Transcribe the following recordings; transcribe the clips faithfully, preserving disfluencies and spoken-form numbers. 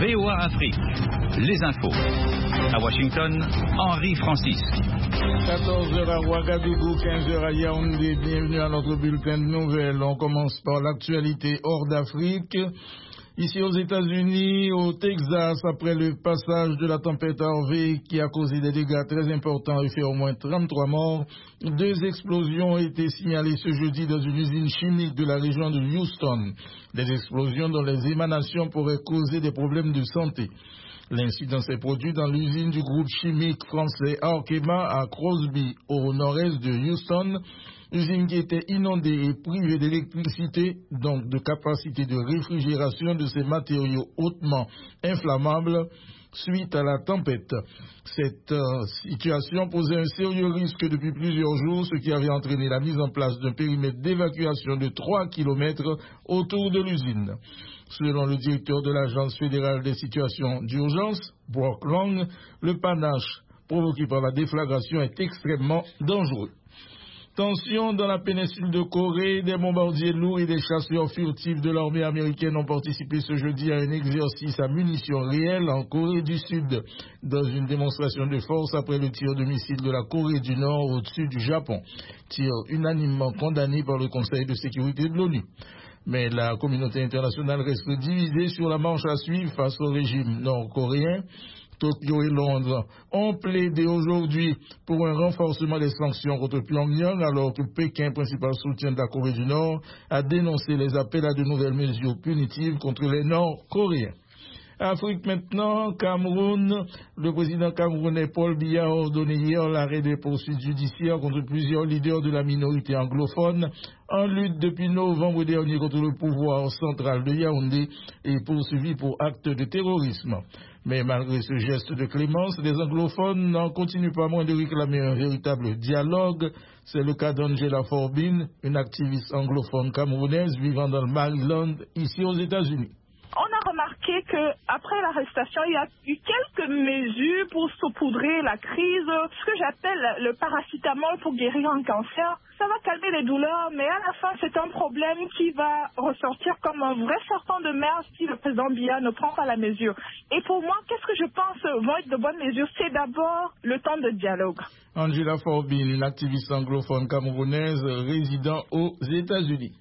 V O A Afrique, les infos. À Washington, Henri Francis. quatorze heures à Ouagadougou, quinze heures à Yaoundé. Bienvenue à notre bulletin de nouvelles. On commence par l'actualité hors d'Afrique. Ici aux États-Unis, au Texas, après le passage de la tempête Harvey qui a causé des dégâts très importants et fait au moins trente-trois morts, deux explosions ont été signalées ce jeudi dans une usine chimique de la région de Houston. Des explosions dont les émanations pourraient causer des problèmes de santé. L'incident s'est produit dans l'usine du groupe chimique français Arkema à Crosby, au nord-est de Houston, usine qui était inondée et privée d'électricité, donc de capacité de réfrigération de ces matériaux hautement inflammables suite à la tempête. Cette euh, situation posait un sérieux risque depuis plusieurs jours, ce qui avait entraîné la mise en place d'un périmètre d'évacuation de trois kilomètres autour de l'usine. Selon le directeur de l'Agence fédérale des situations d'urgence, Brock Long, le panache provoqué par la déflagration est extrêmement dangereux. Tension dans la péninsule de Corée, des bombardiers lourds et des chasseurs furtifs de l'armée américaine ont participé ce jeudi à un exercice à munitions réelles en Corée du Sud, dans une démonstration de force après le tir de missiles de la Corée du Nord au-dessus du Japon, tir unanimement condamné par le Conseil de sécurité de l'ONU. Mais la communauté internationale reste divisée sur la marche à suivre face au régime nord-coréen. Tokyo et Londres ont plaidé aujourd'hui pour un renforcement des sanctions contre Pyongyang, alors que Pékin, principal soutien de la Corée du Nord, a dénoncé les appels à de nouvelles mesures punitives contre les Nord-Coréens. Afrique maintenant, Cameroun. Le président camerounais Paul Biya a ordonné hier l'arrêt des poursuites judiciaires contre plusieurs leaders de la minorité anglophone en lutte depuis novembre dernier contre le pouvoir central de Yaoundé et poursuivi pour actes de terrorisme. Mais malgré ce geste de clémence, les anglophones n'en continuent pas moins de réclamer un véritable dialogue. C'est le cas d'Angela Forbin, une activiste anglophone camerounaise vivant dans le Maryland, ici aux États-Unis. On a remarqué qu'après l'arrestation, il y a eu quelques mesures pour saupoudrer la crise, ce que j'appelle le paracétamol pour guérir un cancer. Ça va calmer les douleurs, mais à la fin, c'est un problème qui va ressortir comme un vrai serpent de mer si le président Biya ne prend pas la mesure. Et pour moi, qu'est-ce que je pense vont être de bonnes mesures? C'est d'abord le temps de dialogue. Angela Forbin, une activiste anglophone camerounaise résidant aux États-Unis.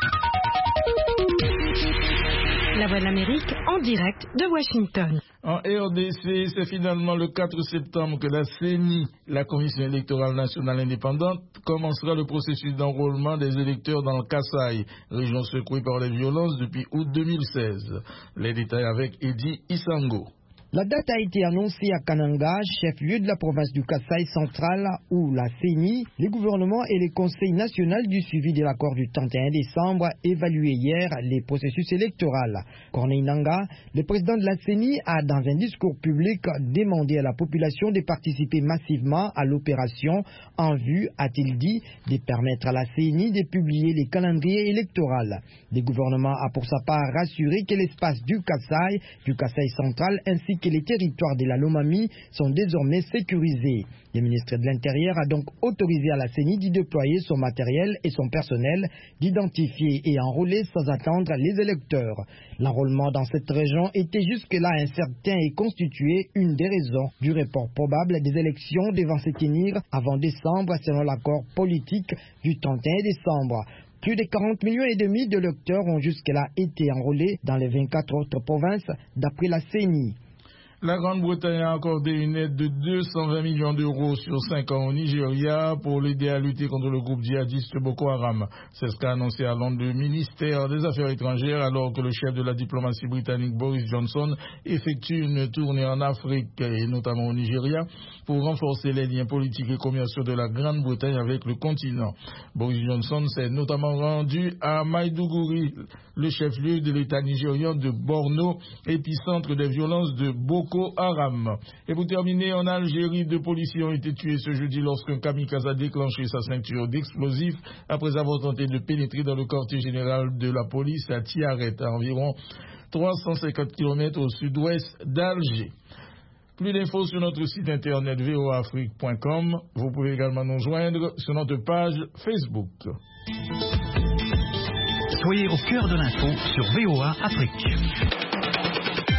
La Voix de l'Amérique en direct de Washington. En R D C, c'est finalement le quatre septembre que la C E N I, la Commission électorale nationale indépendante, commencera le processus d'enrôlement des électeurs dans le Kasaï, région secouée par les violences depuis août deux mille seize. Les détails avec Eddie Isango. La date a été annoncée à Kananga, chef-lieu de la province du Kasaï central, où la C E N I, les gouvernements et les conseils nationaux du suivi de l'accord du trente et un décembre évaluaient hier les processus électoraux. Corneille Nangaa, le président de la C E N I, a dans un discours public demandé à la population de participer massivement à l'opération en vue, a-t-il dit, de permettre à la C E N I de publier les calendriers électoraux. Le gouvernement a pour sa part rassuré que l'espace du Kasaï, du Kasaï central ainsi que les territoires de la Lomami sont désormais sécurisés. Le ministre de l'Intérieur a donc autorisé à la C E N I d'y déployer son matériel et son personnel, d'identifier et enrôler sans attendre les électeurs. L'enrôlement dans cette région était jusque-là incertain et constituait une des raisons du report probable des élections devant se tenir avant décembre selon l'accord politique du trente et un décembre. Plus de quarante millions et demi d'électeurs ont jusque-là été enrôlés dans les vingt-quatre autres provinces d'après la C E N I. La Grande-Bretagne a accordé une aide de deux cent vingt millions d'euros sur cinq ans au Nigeria pour l'aider à lutter contre le groupe djihadiste Boko Haram. C'est ce qu'a annoncé à Londres le ministère des Affaires étrangères alors que le chef de la diplomatie britannique Boris Johnson effectue une tournée en Afrique et notamment au Nigeria pour renforcer les liens politiques et commerciaux de la Grande-Bretagne avec le continent. Boris Johnson s'est notamment rendu à Maiduguri, le chef-lieu de l'État nigérian de Borno, épicentre des violences de Boko Haram. Et pour terminer, en Algérie, deux policiers ont été tués ce jeudi lorsqu'un kamikaze a déclenché sa ceinture d'explosifs après avoir tenté de pénétrer dans le quartier général de la police à Tiaret, à environ trois cent cinquante kilomètres au sud-ouest d'Alger. Plus d'infos sur notre site internet v o a afrique point com. Vous pouvez également nous joindre sur notre page Facebook. Soyez au cœur de l'info sur V O A Afrique.